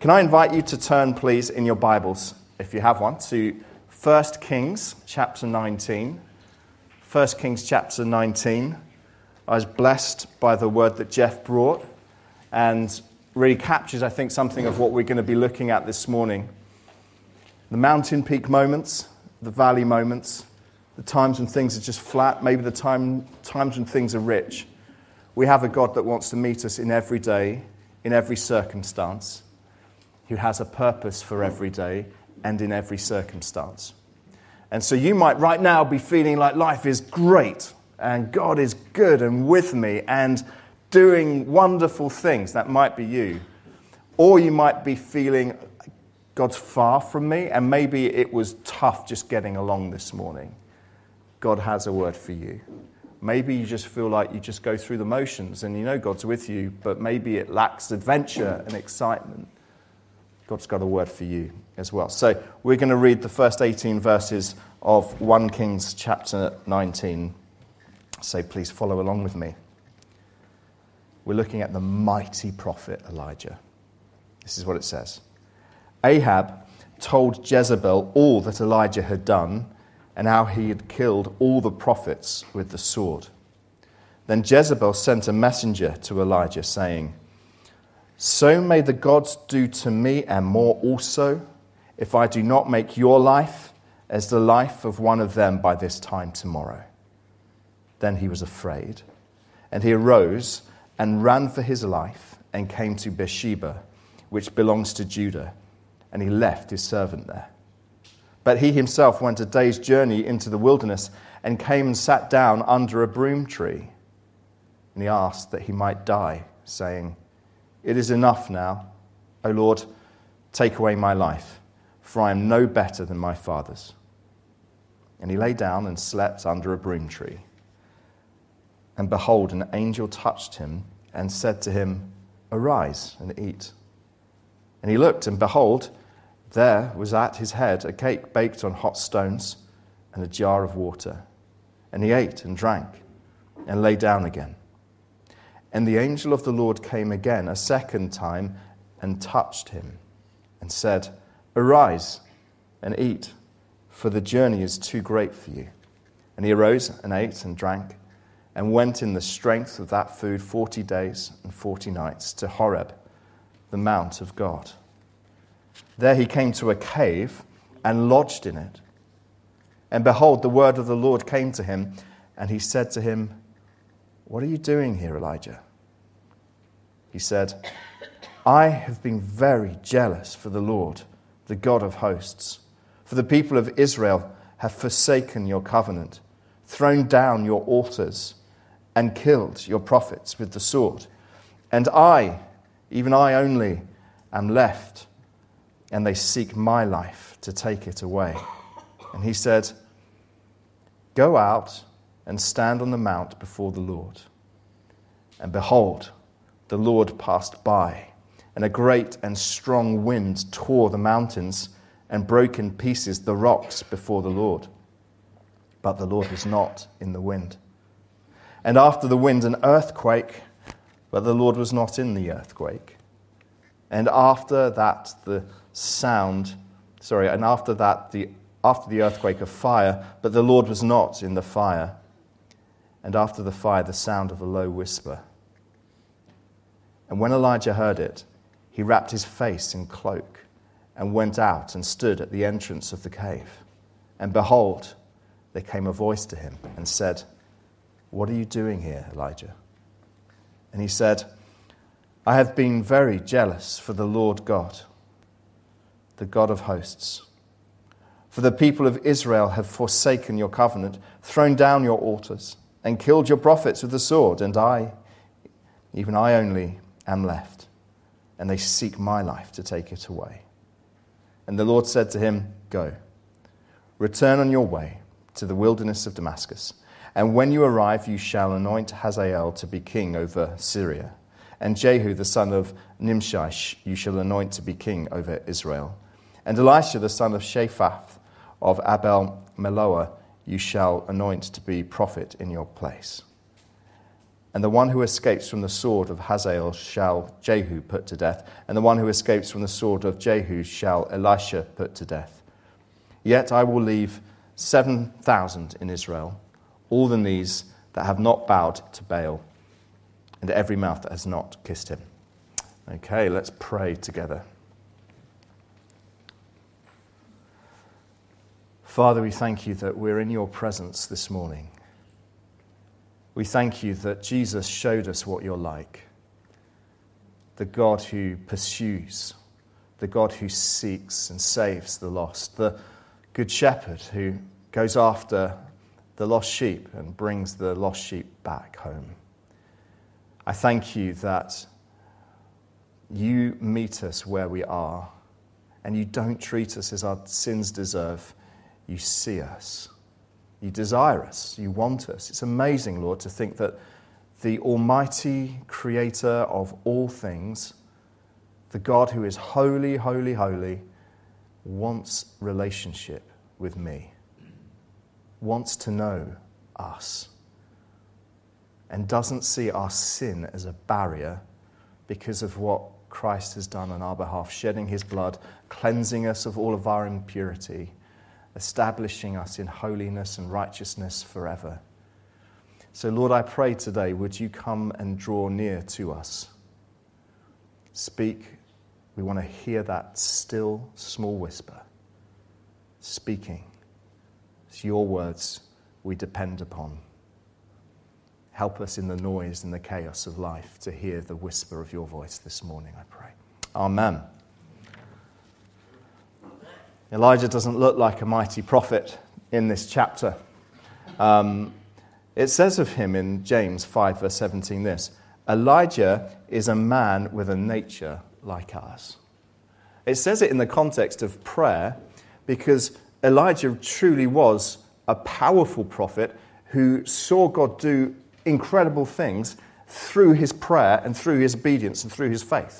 Can I invite you to turn, please, in your Bibles, if you have one, to 1 Kings chapter 19. 1 Kings chapter 19. I was blessed by the word that Jeff brought and really captures, I think, something of what we're going to be looking at this morning. The mountain peak moments, the valley moments, the times when things are just flat, maybe the times when things are rich. We have a God that wants to meet us in every day, in every circumstance, who has a purpose for every day and in every circumstance. And so you might right now be feeling like life is great and God is good and with me and doing wonderful things. That might be you. Or you might be feeling God's far from me and maybe it was tough just getting along this morning. God has a word for you. Maybe you just feel like you just go through the motions and you know God's with you, but maybe it lacks adventure and excitement. God's got a word for you as well. So we're going to read the first 18 verses of 1 Kings chapter 19. So please follow along with me. We're looking at the mighty prophet Elijah. This is what it says. Ahab told Jezebel all that Elijah had done and how he had killed all the prophets with the sword. Then Jezebel sent a messenger to Elijah saying, "So may the gods do to me and more also, if I do not make your life as the life of one of them by this time tomorrow." Then he was afraid, and he arose and ran for his life and came to Beersheba, which belongs to Judah, and he left his servant there. But he himself went a day's journey into the wilderness and came and sat down under a broom tree. And he asked that he might die, saying, "It is enough now, O Lord, take away my life, for I am no better than my fathers." And he lay down and slept under a broom tree. And behold, an angel touched him and said to him, "Arise and eat." And he looked, and behold, there was at his head a cake baked on hot stones and a jar of water. And he ate and drank and lay down again. And the angel of the Lord came again a second time and touched him and said, "Arise and eat, for the journey is too great for you." And he arose and ate and drank and went in the strength of that food 40 days and 40 nights to Horeb, the mount of God. There he came to a cave and lodged in it. And behold, the word of the Lord came to him, and he said to him, "What are you doing here, Elijah?" He said, "I have been very jealous for the Lord, the God of hosts. For the people of Israel have forsaken your covenant, thrown down your altars, and killed your prophets with the sword. And I, even I only, am left, and they seek my life to take it away." And he said, "Go out and stand on the mount before the Lord." And behold, the Lord passed by, and a great and strong wind tore the mountains and broke in pieces the rocks before the Lord. But the Lord was not in the wind. And after the wind, an earthquake, but the Lord was not in the earthquake. And after that, after the earthquake, of fire, but the Lord was not in the fire. And after the fire, the sound of a low whisper. And when Elijah heard it, he wrapped his face in cloak and went out and stood at the entrance of the cave. And behold, there came a voice to him and said, "What are you doing here, Elijah?" And he said, "I have been very jealous for the Lord God, the God of hosts. For the people of Israel have forsaken your covenant, thrown down your altars, and killed your prophets with the sword. And I, even I only, am left, and they seek my life to take it away." And the Lord said to him, "Go, return on your way to the wilderness of Damascus, and when you arrive, you shall anoint Hazael to be king over Syria, and Jehu the son of Nimshi you shall anoint to be king over Israel. And Elisha the son of Shaphat of Abel Meholah you shall anoint to be prophet in your place." And the one who escapes from the sword of Hazael shall Jehu put to death, and the one who escapes from the sword of Jehu shall Elisha put to death. Yet I will leave 7,000 in Israel, all the knees that have not bowed to Baal, and every mouth that has not kissed him." Okay, let's pray together. Father, we thank you that we're in your presence this morning. We thank you that Jesus showed us what you're like. The God who pursues, the God who seeks and saves the lost, the good shepherd who goes after the lost sheep and brings the lost sheep back home. I thank you that you meet us where we are, and you don't treat us as our sins deserve. You see us. You desire us. You want us. It's amazing, Lord, to think that the almighty creator of all things, the God who is holy, holy, holy, wants relationship with me, wants to know us, and doesn't see our sin as a barrier because of what Christ has done on our behalf, shedding his blood, cleansing us of all of our impurity, establishing us in holiness and righteousness forever. So, Lord, I pray today, would you come and draw near to us? Speak. We want to hear that still, small whisper speaking. It's your words we depend upon. Help us in the noise and the chaos of life to hear the whisper of your voice this morning, I pray. Amen. Elijah doesn't look like a mighty prophet in this chapter. It says of him in James 5, verse 17 this: Elijah is a man with a nature like ours. It says it in the context of prayer because Elijah truly was a powerful prophet who saw God do incredible things through his prayer and through his obedience and through his faith.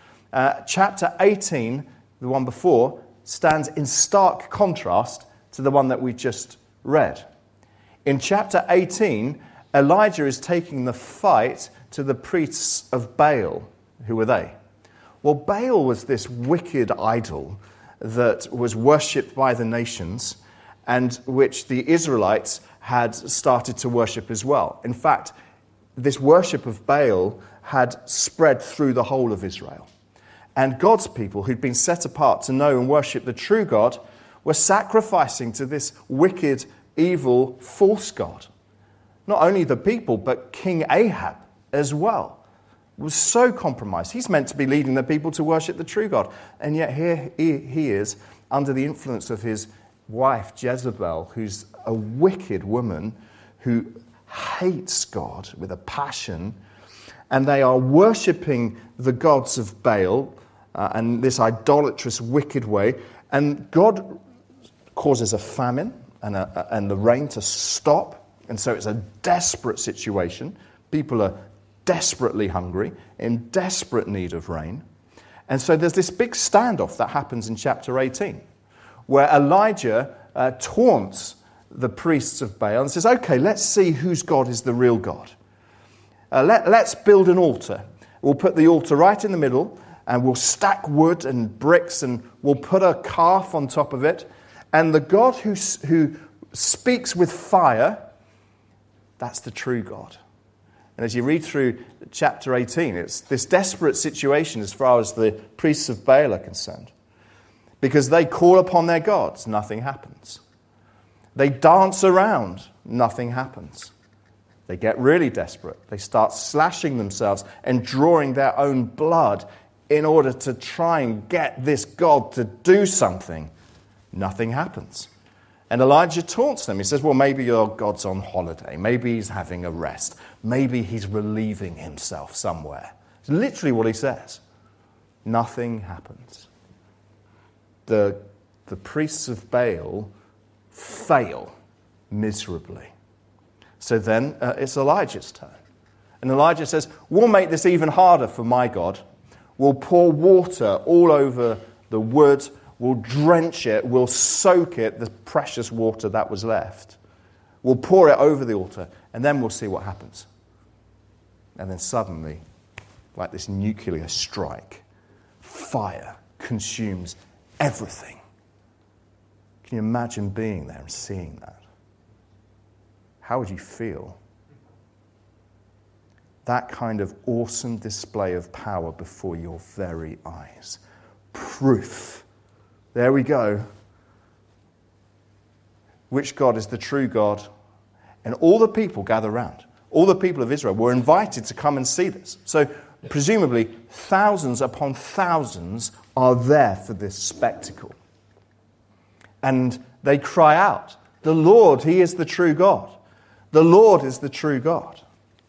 Chapter 18, the one before, stands in stark contrast to the one that we just read. In chapter 18, Elijah is taking the fight to the priests of Baal. Who were they? Well, Baal was this wicked idol that was worshipped by the nations and which the Israelites had started to worship as well. In fact, this worship of Baal had spread through the whole of Israel. And God's people, who'd been set apart to know and worship the true God, were sacrificing to this wicked, evil, false god. Not only the people, but King Ahab as well was so compromised. He's meant to be leading the people to worship the true God. And yet here he is under the influence of his wife, Jezebel, who's a wicked woman who hates God with a passion. And they are worshipping the gods of Baal, and this idolatrous, wicked way. And God causes a famine and the rain to stop. And so it's a desperate situation. People are desperately hungry, in desperate need of rain. And so there's this big standoff that happens in chapter 18, where Elijah taunts the priests of Baal and says, okay, let's see whose God is the real God. Let's build an altar. We'll put the altar right in the middle, and we'll stack wood and bricks, and we'll put a calf on top of it. And the God who speaks with fire, that's the true God. And as you read through chapter 18, it's this desperate situation as far as the priests of Baal are concerned. Because they call upon their gods, nothing happens. They dance around, nothing happens. They get really desperate. They start slashing themselves and drawing their own blood in order to try and get this God to do something. Nothing happens. And Elijah taunts them. He says, well, maybe your God's on holiday. Maybe he's having a rest. Maybe he's relieving himself somewhere. It's literally what he says. Nothing happens. The priests of Baal fail miserably. So then it's Elijah's turn. And Elijah says, we'll make this even harder for my God. We'll pour water all over the wood. We'll drench it. We'll soak it, the precious water that was left. We'll pour it over the altar, and then we'll see what happens. And then suddenly, like this nuclear strike, fire consumes everything. Can you imagine being there and seeing that? How would you feel? That kind of awesome display of power before your very eyes. Proof. There we go. Which God is the true God? And all the people gather round. All the people of Israel were invited to come and see this. So presumably thousands upon thousands are there for this spectacle. And they cry out, "The Lord, He is the true God. The Lord is the true God."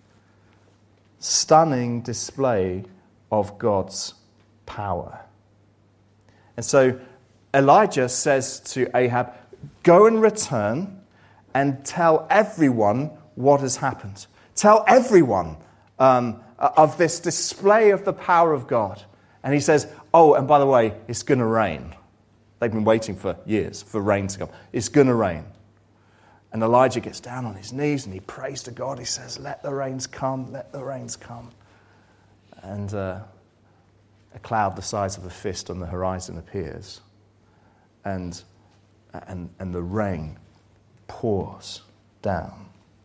Stunning display of God's power. And so Elijah says to Ahab, "Go and return and tell everyone what has happened. Tell everyone of this display of the power of God." And he says, "Oh, and by the way, it's going to rain." They've been waiting for years for rain to come. It's going to rain. And Elijah gets down on his knees and he prays to God. He says, "Let the rains come, let the rains come." And a cloud the size of a fist on the horizon appears. And the rain pours down.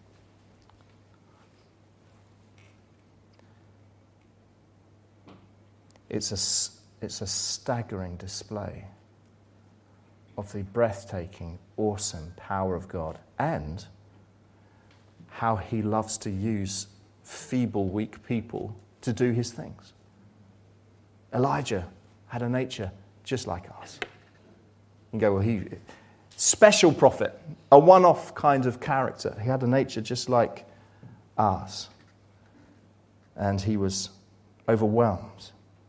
It's a staggering display of the breathtaking, awesome power of God and how He loves to use feeble, weak people to do His things. Elijah had a nature just like ours. You can go, well, special prophet, a one-off kind of character. He had a nature just like ours. And he was overwhelmed.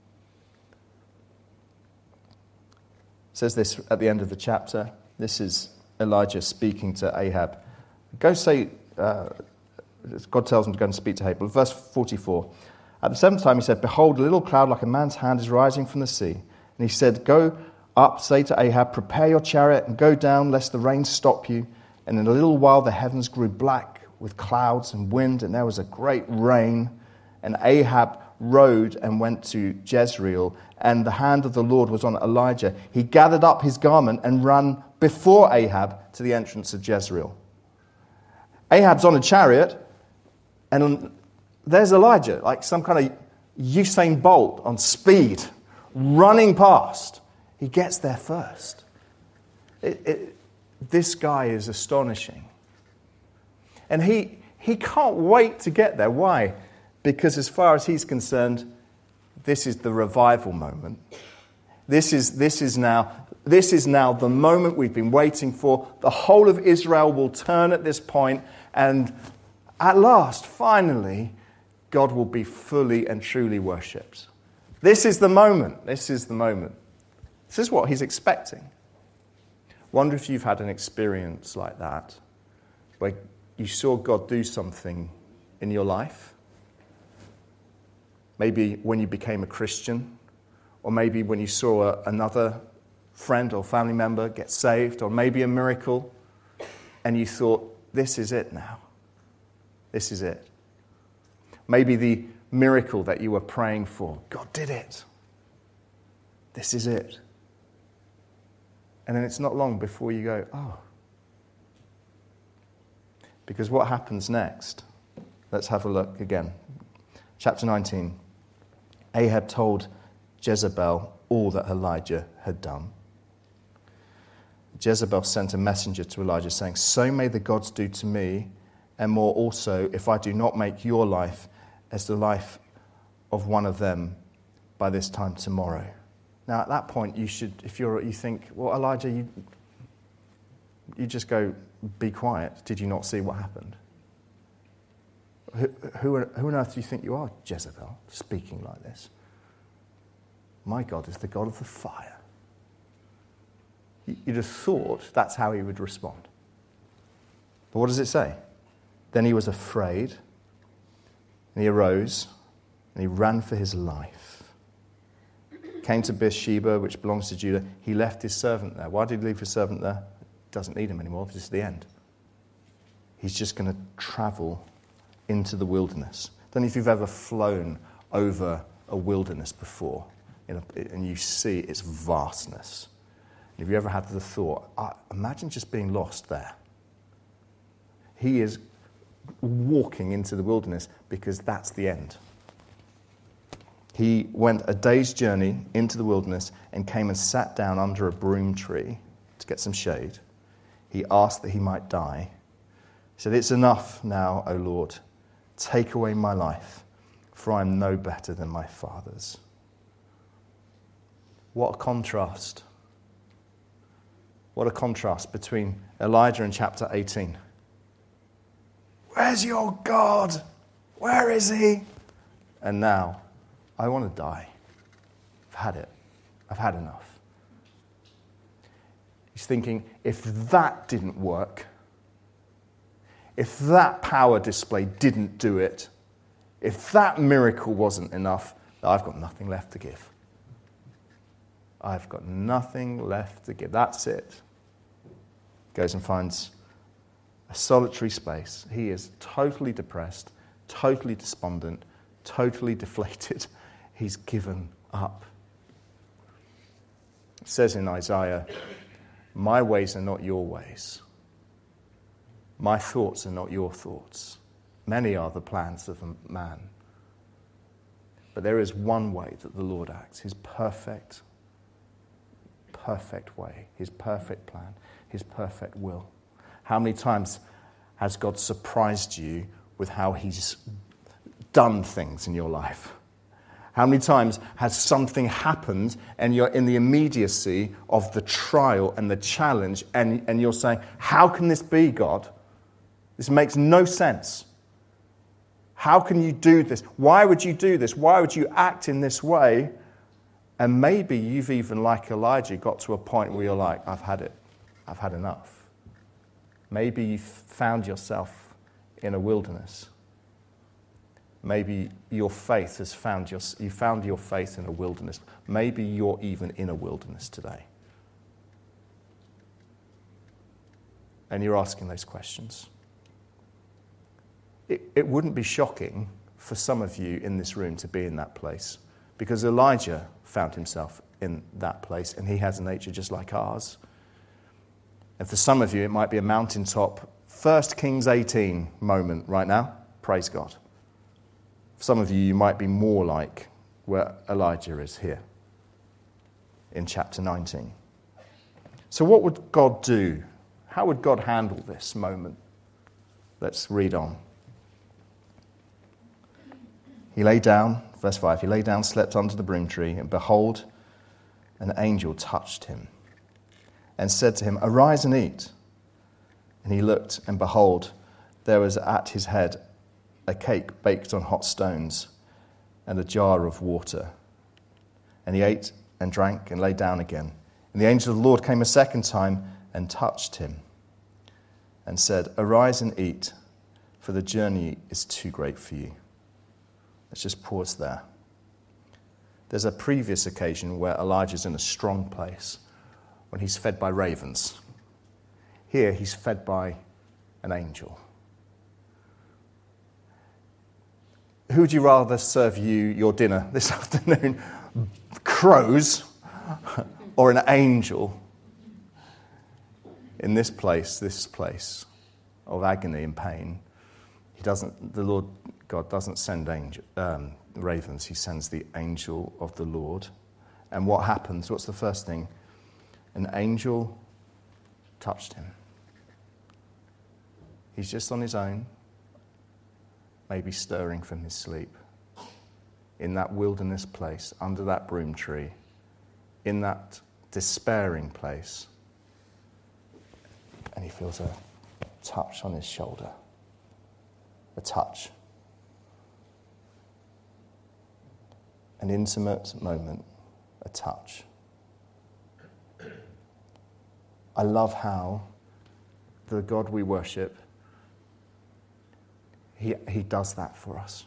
It says this at the end of the chapter. This is Elijah speaking to Ahab. Go say, God tells him to go and speak to Ahab. Verse 44. At the seventh time he said, "Behold, a little cloud like a man's hand is rising from the sea." And he said, "Go up, say to Ahab, prepare your chariot and go down, lest the rain stop you." And in a little while the heavens grew black with clouds and wind, and there was a great rain. And Ahab rode and went to Jezreel, and the hand of the Lord was on Elijah. He gathered up his garment and ran before Ahab to the entrance of Jezreel. Ahab's on a chariot, and there's Elijah, like some kind of Usain Bolt on speed, running past. He gets there first. This guy is astonishing. And he can't wait to get there. Why? Because as far as he's concerned, this is the revival moment. This is now the moment we've been waiting for. The whole of Israel will turn at this point, and at last, finally, God will be fully and truly worshipped. This is the moment. This is the moment. This is what he's expecting. Wonder if you've had an experience like that, where you saw God do something in your life. Maybe when you became a Christian, or maybe when you saw another friend or family member get saved, or maybe a miracle, and you thought, this is it now. This is it. Maybe the miracle that you were praying for, God did it. This is it. And then it's not long before you go, oh. Because what happens next? Let's have a look again. Chapter 19. Ahab told Jezebel all that Elijah had done. Jezebel sent a messenger to Elijah saying, "So may the gods do to me, and more also, if I do not make your life as the life of one of them by this time tomorrow." Now, at that point, you should, you think, well, Elijah, you just go, be quiet. Did you not see what happened? Who on earth do you think you are, Jezebel, speaking like this? My God is the God of the fire. You'd have thought that's how he would respond. But what does it say? Then he was afraid, and he arose, and he ran for his life. Came to Beersheba, which belongs to Judah. He left his servant there. Why did he leave his servant there? Doesn't need him anymore. This is the end. He's just going to travel into the wilderness. don't know if you've ever flown over a wilderness before, and you see its vastness. Have you ever had the thought, imagine just being lost there? He is walking into the wilderness because that's the end. He went a day's journey into the wilderness and came and sat down under a broom tree to get some shade. He asked that he might die. He said, "It's enough now, O Lord. Take away my life, for I am no better than my fathers." What a contrast. What a contrast between Elijah in chapter 18. Where's your God? Where is he? And now, I want to die. I've had it. I've had enough. He's thinking, if that didn't work, if that power display didn't do it, if that miracle wasn't enough, I've got nothing left to give. I've got nothing left to give. That's it. Goes and finds a solitary space. He is totally depressed, totally despondent, totally deflated. He's given up. It says in Isaiah, "My ways are not your ways. My thoughts are not your thoughts. Many are the plans of a man. But there is one way that the Lord acts, his perfect way, his perfect plan, his perfect will." How many times has God surprised you with how he's done things in your life? How many times has something happened and you're in the immediacy of the trial and the challenge and you're saying, how can this be, God? This makes no sense. How can you do this? Why would you do this? Why would you act in this way? And maybe you've even, like Elijah, got to a point where you're like, I've had it. I've had enough. Maybe you've found yourself in a wilderness. Maybe your faith has you found your faith in a wilderness. Maybe you're even in a wilderness today. And you're asking those questions. It wouldn't be shocking for some of you in this room to be in that place, because Elijah found himself in that place, and he has a nature just like ours. And for some of you, it might be a mountaintop 1 Kings 18 moment right now. Praise God. For some of you, you might be more like where Elijah is here in chapter 19. So what would God do? How would God handle this moment? Let's read on. He lay down, verse 5, he lay down, slept under the broom tree, and behold, an angel touched him and said to him, "Arise and eat." And he looked, and behold, there was at his head a cake baked on hot stones and a jar of water. And he ate and drank and lay down again. And the angel of the Lord came a second time and touched him and said, "Arise and eat, for the journey is too great for you." Let's just pause there. There's a previous occasion where Elijah's in a strong place when he's fed by ravens. Here he's fed by an angel. Who would you rather serve you your dinner this afternoon? Crows or an angel? In this place of agony and pain, the Lord God doesn't send ravens. He sends the angel of the Lord. And what happens? What's the first thing? An angel touched him. He's just on his own, maybe stirring from his sleep, in that wilderness place, under that broom tree, in that despairing place. And he feels a touch on his shoulder. A touch. An intimate moment. A touch. I love how the God we worship, He does that for us.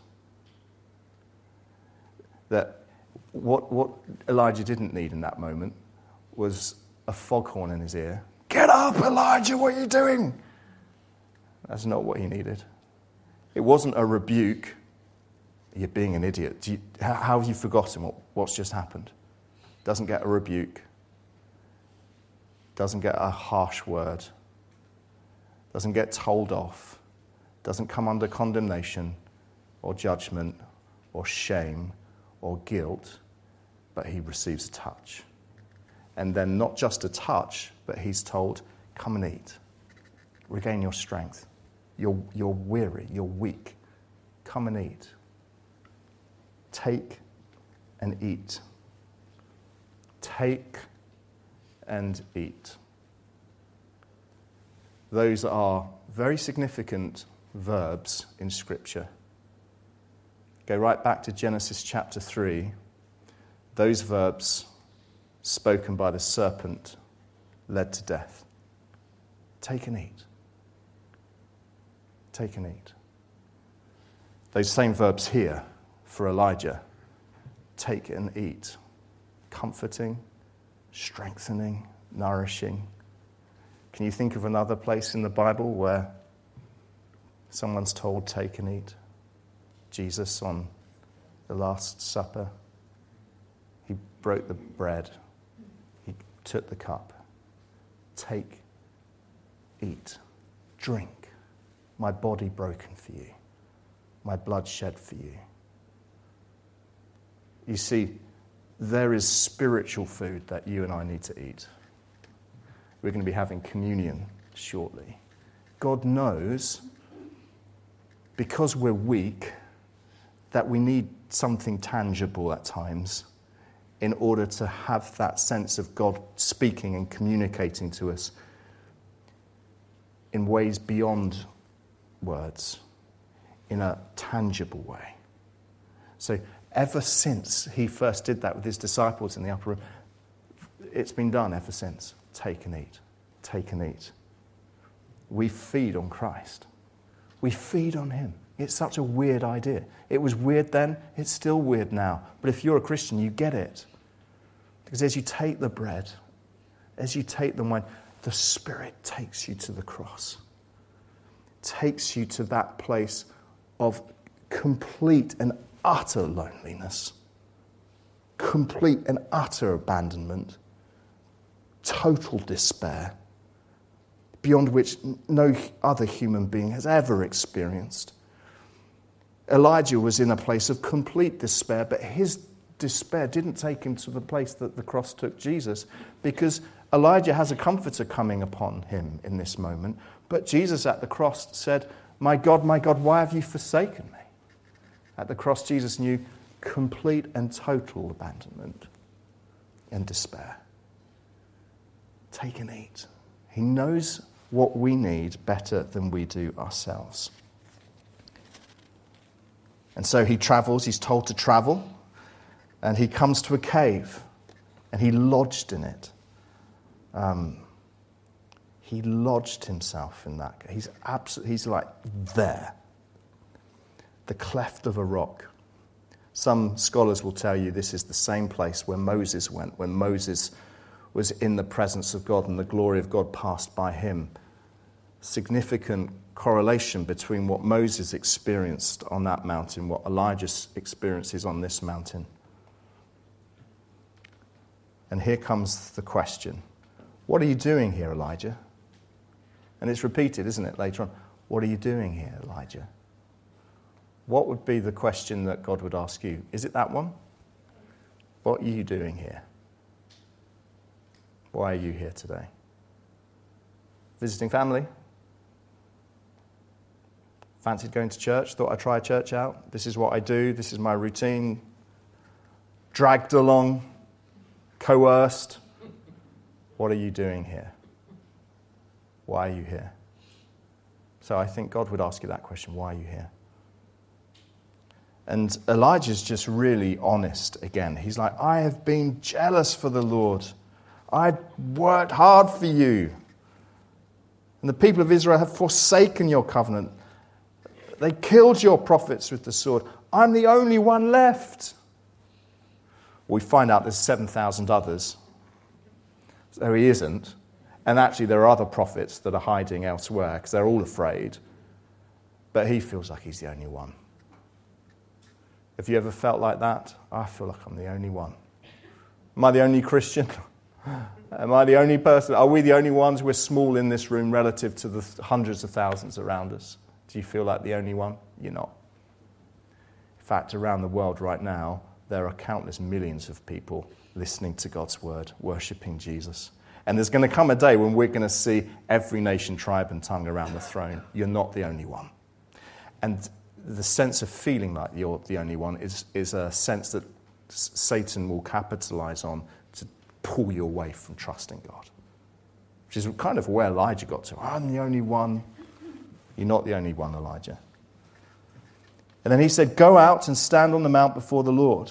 That what Elijah didn't need in that moment was a foghorn in his ear. "Get up, Elijah, what are you doing?" That's not what he needed. It wasn't a rebuke. you're being an idiot. How have you forgotten what's just happened? Doesn't get a rebuke. Doesn't get a harsh word. Doesn't get told off. Doesn't come under condemnation or judgment or shame or guilt, but he receives a touch. And then not just a touch, but he's told, come and eat. Regain your strength. You're weary. You're weak. Come and eat. Take and eat. Take and eat. Those are very significant verbs in Scripture. Go right back to Genesis chapter 3. Those verbs spoken by the serpent led to death. Take and eat. Take and eat. Those same verbs here for Elijah. Take and eat. Comforting, strengthening, nourishing. Can you think of another place in the Bible where someone's told, take and eat? Jesus on the Last Supper. He broke the bread. He took the cup. Take, eat, drink. My body broken for you. My blood shed for you. You see, there is spiritual food that you and I need to eat. We're going to be having communion shortly. God knows, because we're weak, that we need something tangible at times in order to have that sense of God speaking and communicating to us in ways beyond words, in a tangible way. So ever since he first did that with his disciples in the upper room, it's been done ever since. Take and eat. Take and eat. We feed on Christ. We feed on him. It's such a weird idea. It was weird then, it's still weird now. But if you're a Christian, you get it. Because as you take the bread, as you take the wine, the Spirit takes you to the cross. Takes you to that place of complete and utter loneliness. Complete and utter abandonment. Total despair. Beyond which no other human being has ever experienced. Elijah was in a place of complete despair, but his despair didn't take him to the place that the cross took Jesus, because Elijah has a comforter coming upon him in this moment. But Jesus at the cross said, my God, why have you forsaken me? At the cross, Jesus knew complete and total abandonment and despair. Take and eat. He knows what we need better than we do ourselves. And so he travels, he's told to travel, and he comes to a cave, and he lodged in it. He lodged himself in that. He's like there. The cleft of a rock. Some scholars will tell you this is the same place where Moses went, when Moses was in the presence of God and the glory of God passed by him. Significant correlation between what Moses experienced on that mountain, what Elijah experiences on this mountain. And here comes the question. What are you doing here, Elijah? And it's repeated, isn't it, later on? What are you doing here, Elijah? What would be the question that God would ask you? Is it that one? What are you doing here? Why are you here today? Visiting family? Fancied going to church? Thought I'd try church out? This is what I do. This is my routine. Dragged along. Coerced. What are you doing here? Why are you here? So I think God would ask you that question. Why are you here? And Elijah's just really honest again. He's like, I have been jealous for the Lord. I worked hard for you. And the people of Israel have forsaken your covenant. They killed your prophets with the sword. I'm the only one left. We find out there's 7,000 others. So he isn't. And actually there are other prophets that are hiding elsewhere because they're all afraid. But he feels like he's the only one. Have you ever felt like that? I feel like I'm the only one. Am I the only Christian? Am I the only person? Are we the only ones? We're small in this room relative to the hundreds of thousands around us. Do you feel like the only one? You're not. In fact, around the world right now, there are countless millions of people listening to God's word, worshipping Jesus. And there's going to come a day when we're going to see every nation, tribe, and tongue around the throne. You're not the only one. And the sense of feeling like you're the only one is a sense that Satan will capitalize on to pull you away from trusting God. Which is kind of where Elijah got to. I'm the only one. You're not the only one, Elijah. And then he said, go out and stand on the mount before the Lord.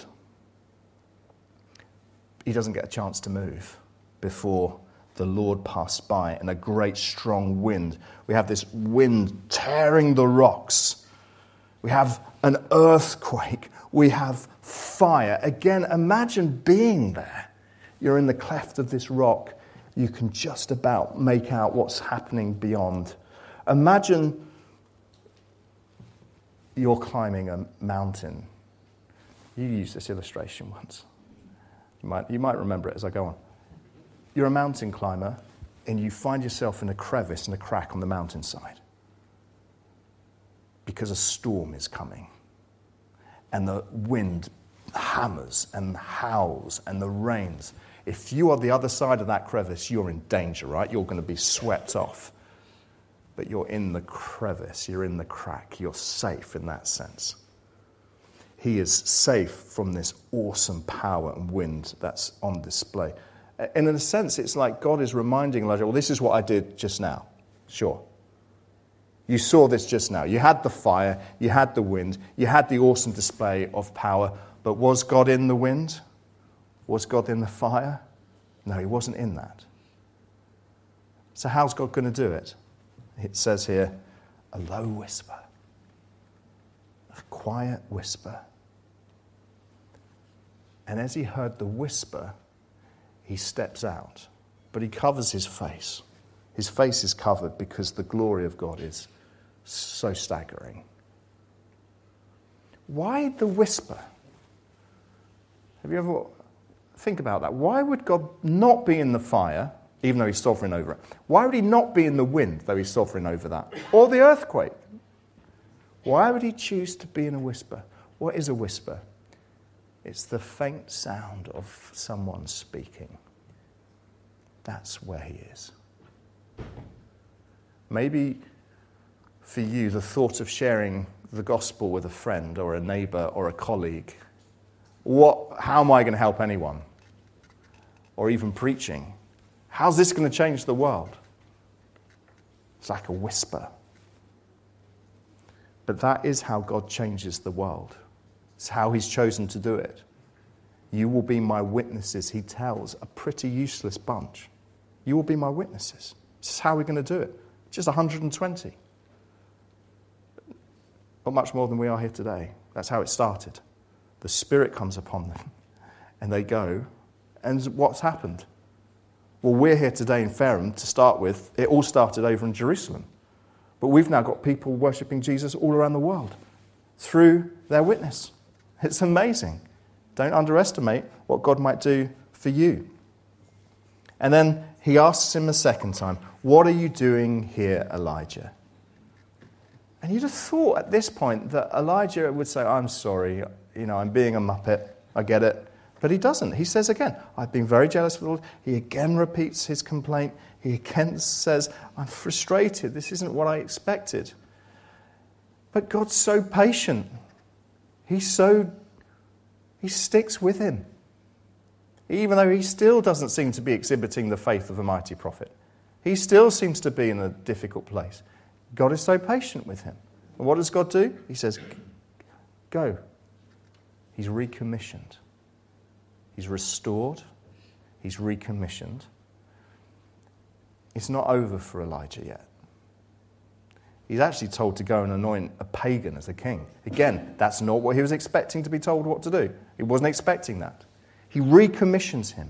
He doesn't get a chance to move before the Lord passed by, and a great strong wind. We have this wind tearing the rocks. We have an earthquake. We have fire. Again, imagine being there. You're in the cleft of this rock. You can just about make out what's happening beyond. Imagine you're climbing a mountain. You used this illustration once. You might remember it as I go on. You're a mountain climber, and you find yourself in a crevice and a crack on the mountainside because a storm is coming, and the wind hammers and howls and the rains. If you are the other side of that crevice, you're in danger, right? You're going to be swept off. But you're in the crevice, you're in the crack, you're safe in that sense. He is safe from this awesome power and wind that's on display. And in a sense, it's like God is reminding Elijah, well, this is what I did just now. Sure. You saw this just now. You had the fire, you had the wind, you had the awesome display of power, but was God in the wind? Was God in the fire? No, he wasn't in that. So how's God going to do it? It says here, a low whisper, a quiet whisper. And as he heard the whisper, he steps out, but he covers his face. His face is covered because the glory of God is so staggering. Why the whisper? Have you ever think about that? Why would God not be in the fire, even though he's sovereign over it? Why would he not be in the wind, though he's sovereign over that? Or the earthquake? Why would he choose to be in a whisper? What is a whisper? It's the faint sound of someone speaking. That's where he is. Maybe for you, the thought of sharing the gospel with a friend or a neighbor or a colleague, how am I going to help anyone? Or even preaching. How's this going to change the world? It's like a whisper. But that is how God changes the world. It's how he's chosen to do it. You will be my witnesses, he tells a pretty useless bunch. You will be my witnesses. This is how we're going to do it. Just 120. Not much more than we are here today. That's how it started. The Spirit comes upon them, and they go. And what's happened? Well, we're here today in Fareham to start with. It all started over in Jerusalem. But we've now got people worshipping Jesus all around the world through their witness. It's amazing. Don't underestimate what God might do for you. And then he asks him a second time, what are you doing here, Elijah? And you'd have thought at this point that Elijah would say, I'm sorry, I'm being a muppet, I get it. But he doesn't. He says again, I've been very jealous of the Lord. He again repeats his complaint. He again says, I'm frustrated. This isn't what I expected. But God's so patient. He sticks with him. Even though he still doesn't seem to be exhibiting the faith of a mighty prophet. He still seems to be in a difficult place. God is so patient with him. And what does God do? He says, go. He's recommissioned. He's restored. He's recommissioned. It's not over for Elijah yet. He's actually told to go and anoint a pagan as a king. Again, that's not what he was expecting to be told what to do. He wasn't expecting that. He recommissions him.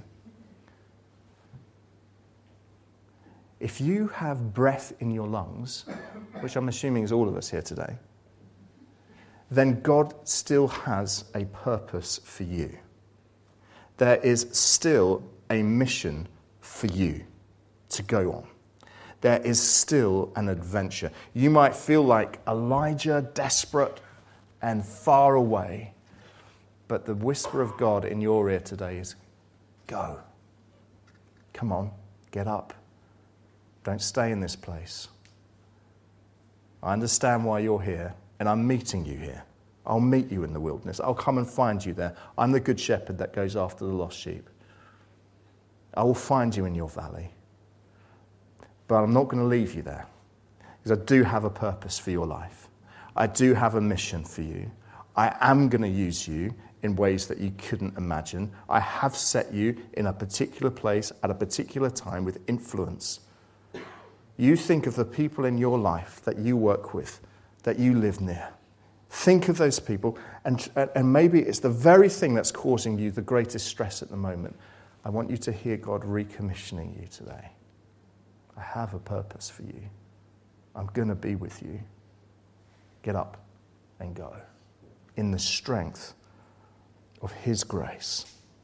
If you have breath in your lungs, which I'm assuming is all of us here today, then God still has a purpose for you. There is still a mission for you to go on. There is still an adventure. You might feel like Elijah, desperate and far away, but the whisper of God in your ear today is, go. Come on, get up. Don't stay in this place. I understand why you're here, and I'm meeting you here. I'll meet you in the wilderness. I'll come and find you there. I'm the good shepherd that goes after the lost sheep. I will find you in your valley. But I'm not going to leave you there, because I do have a purpose for your life. I do have a mission for you. I am going to use you in ways that you couldn't imagine. I have set you in a particular place at a particular time with influence. You think of the people in your life that you work with, that you live near. Think of those people, and maybe it's the very thing that's causing you the greatest stress at the moment. I want you to hear God recommissioning you today. I have a purpose for you. I'm going to be with you. Get up and go in the strength of His grace.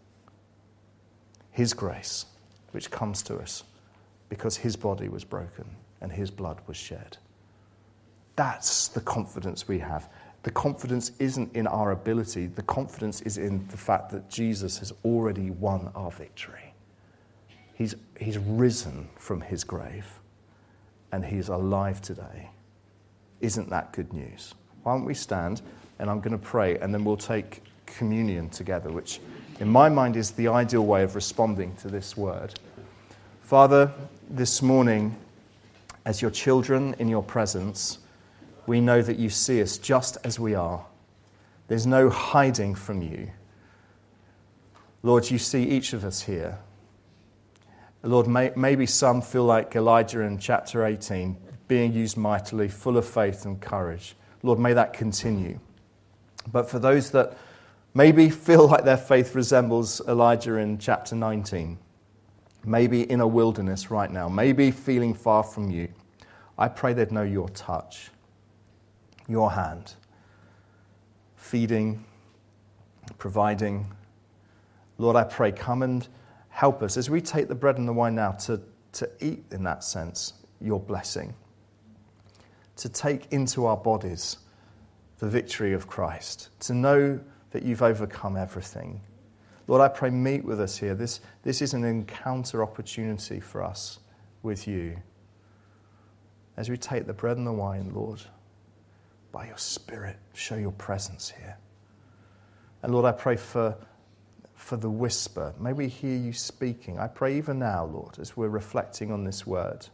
His grace, which comes to us because His body was broken and His blood was shed. That's the confidence we have. The confidence isn't in our ability. The confidence is in the fact that Jesus has already won our victory. He's risen from His grave and He's alive today. Isn't that good news? Why don't we stand, and I'm going to pray, and then we'll take communion together, which in my mind is the ideal way of responding to this word. Father, this morning, as your children in your presence, we know that you see us just as we are. There's no hiding from you. Lord, you see each of us here. Lord, maybe some feel like Elijah in chapter 18, being used mightily, full of faith and courage. Lord, may that continue. But for those that maybe feel like their faith resembles Elijah in chapter 19, maybe in a wilderness right now, maybe feeling far from you, I pray they'd know your touch, your hand, feeding, providing. Lord, I pray, come and help us as we take the bread and the wine now to eat, in that sense, your blessing, to take into our bodies the victory of Christ, to know that you've overcome everything. Lord, I pray, meet with us here. This is an encounter opportunity for us with you. As we take the bread and the wine, Lord, by your Spirit, show your presence here. And Lord, I pray for the whisper. May we hear you speaking. I pray even now, Lord, as we're reflecting on this word,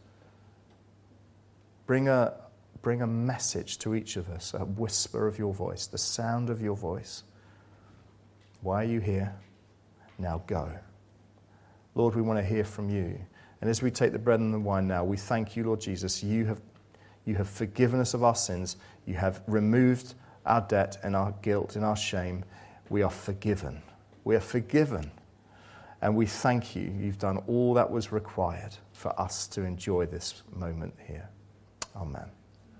bring a message to each of us, a whisper of your voice, the sound of your voice. Why are you here? Now go. Lord, we want to hear from you. And as we take the bread and the wine now, we thank you, Lord Jesus. You have forgiven us of our sins. You have removed our debt and our guilt and our shame. We are forgiven. We are forgiven. And we thank you. You've done all that was required for us to enjoy this moment here. Amen.